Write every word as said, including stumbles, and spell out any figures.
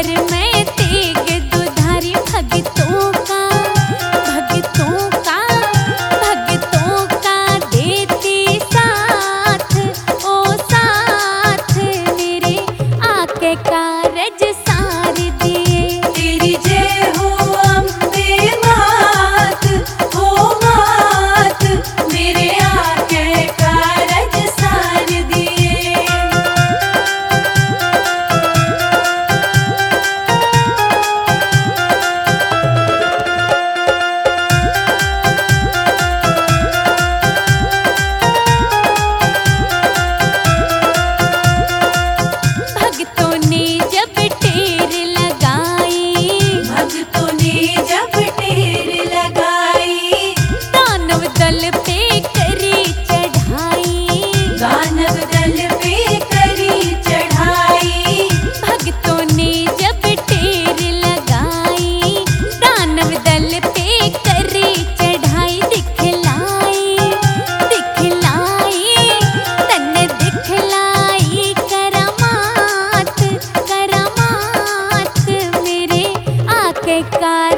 सर में तेग दुधारी भगतों का भगतों का भगतों का देती साथ ओ साथ मेरे आके कारज सार दिए। तेरी जय हो अम्बे मात हो मात मेरे आके कारज सार दिए। भक्तों ने जब टेर लगाई भक्तों ने जब ढेर लगाई दानव दल पे करी चढ़ाई दानव दल पे करी चढ़ाई। भक्तों ने जब टेर लगाई दानव दल पे करी चढ़ाई दिखलाई दिखलाई तन दिखलाई करामात करामात मेरे आके कार